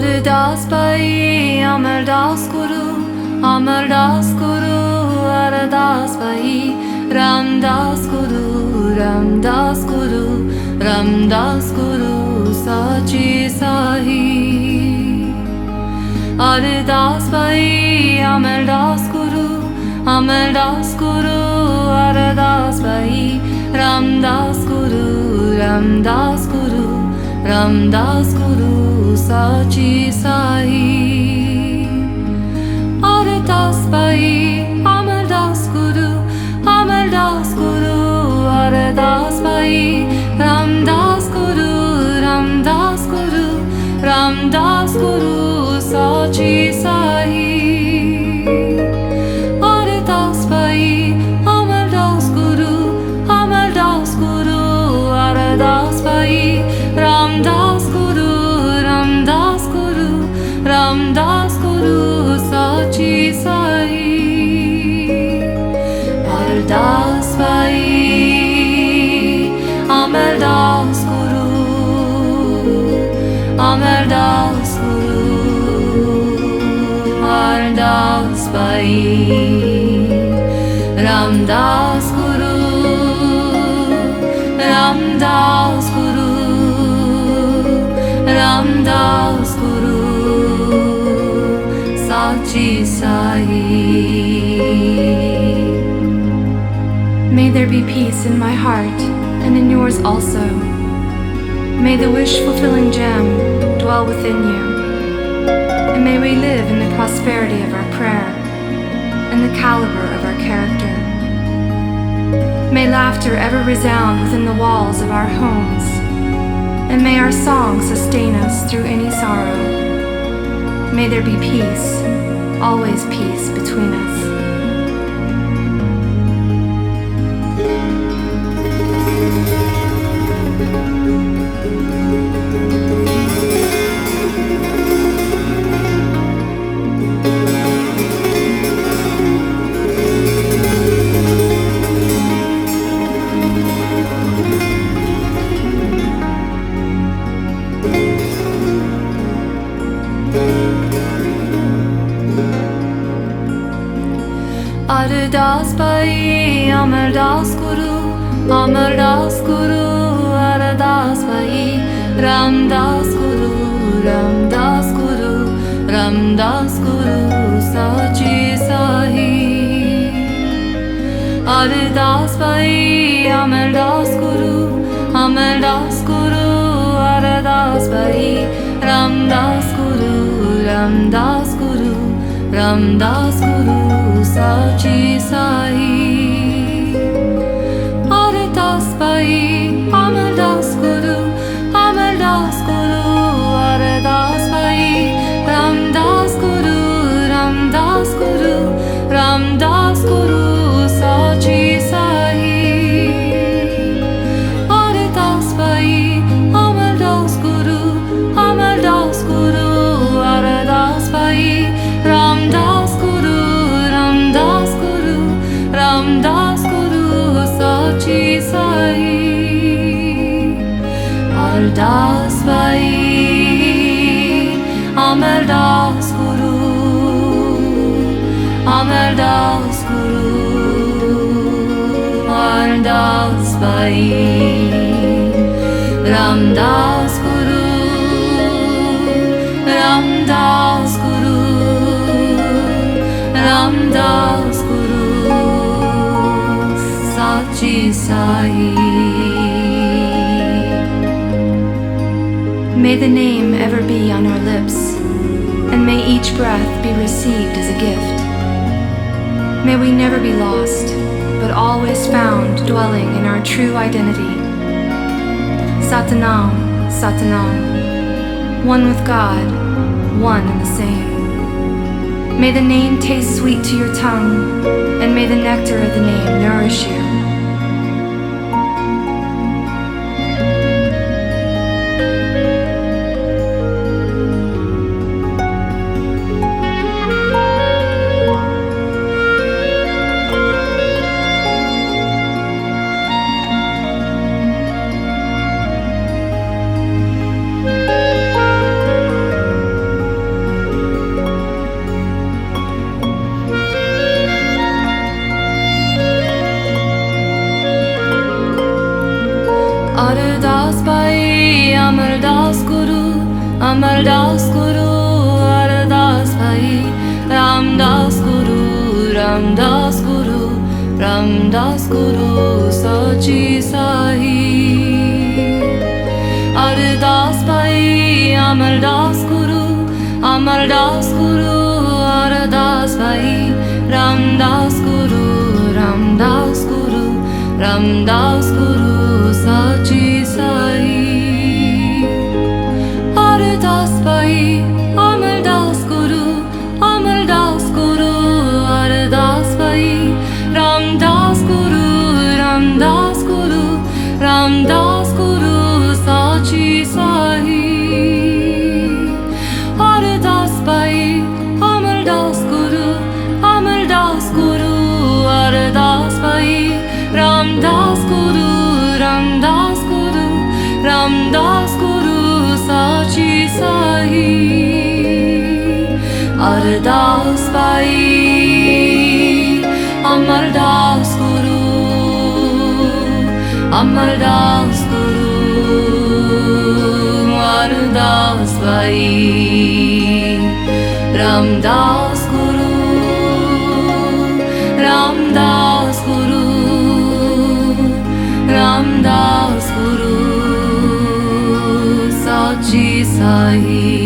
Ardas Bai, Amardas Guru, Amardas Guru, Ardas Bai, Ramdas Guru, Ramdas Guru, Ramdas Guru, Sachi Sahi. Ardas Bai, Amardas Guru, Amardas Guru, Ardas Bai, Ramdas Guru, Ramdas Guru, Ramdas Guru, Sachi Sai. Ardas Bai, Amardas Guru, Amardas Guru, Ardas Bai, Ramdas Guru, Ramdas Guru, Ramdas Guru, Sachi Sai. Ardas Bai, Amardas Guru, Amardas Guru, Ardas Bai, Ramdas Guru, Ramdas Guru, Ramdas Guru, Sachi Sai. Ardas Bai, Amardas Guru, Amardas Guru, Ardas Bai, Ramdas Guru, Ramdas Guru, Ramdas Guru, Sachi Sai. May there be peace in my heart and in yours also. May the wish-fulfilling gem dwell within you, and may we live in the prosperity of our prayer and the caliber of our character. May laughter ever resound within the walls of our homes, and may our song sustain us through any sorrow. May there be peace, always peace between us. Ardas Bai, Amardas Guru, Amardas Guru, Ardas Bai, Ramdas Guru, Ramdas Guru, Ramdas Guru, Sachi Sai. Ardas Bai, Amardas Guru, Amardas Guru, Ardas Bai, Ramdas Guru, Ramdas Guru, Ramdas Guru, Sachi Sai. Ardas Bai, Amardas Guru, Amardas Guru, Ardas Bai, Ramdas Guru, Ramdas Guru, Ramdas Guru, Sachi Sai. Ardas Bai, Amardas Guru, Amardas Guru, Ardas Bai, Ramdas Guru, Ramdas Guru, Ramdas Guru, Sachi Sai. Ardas Bai, Amardas Guru, Amardas Guru, Ardas Bai, Ramdas Guru, Ramdas Guru, Ramdas Guru, Sachi Sai. May the name ever be on our lips, and may each breath be received as a gift. May we never be lost, but always found dwelling in our true identity. Satanam, Satanam, one with God, one and the same. May the name taste sweet to your tongue, and may the nectar of the name nourish you. Amardas Guru, Amardas Guru, Ardas Bhai, Ramdas Guru, Ramdas Guru, Ramdas Guru, Sachi Sahi. Ardas Bhai, Amardas Guru, Amardas Guru, Ardas Bhai, Ramdas Guru, Ramdas Guru, Ramdas Guru, Sachi Sahi. Ardas Bhai, Amardas Guru, Amardas Guru, Ardas Bhai, Ramdas Guru, Ramdas Guru, Ramdas Guru, Sachi Sahi. Ardas Bhai, Amardas Guru, Amardas Guru, Ardas Bhai, Ramdas Guru, Ramdas Guru, Ramdas Guru, Sachi Sahi. Ardas Bhai, Amardas Guru, Amardas Guru, Ardas Bhai, Ramdas Guru, Ramdas Guru, Ramdas Guru, Sachi Sahi.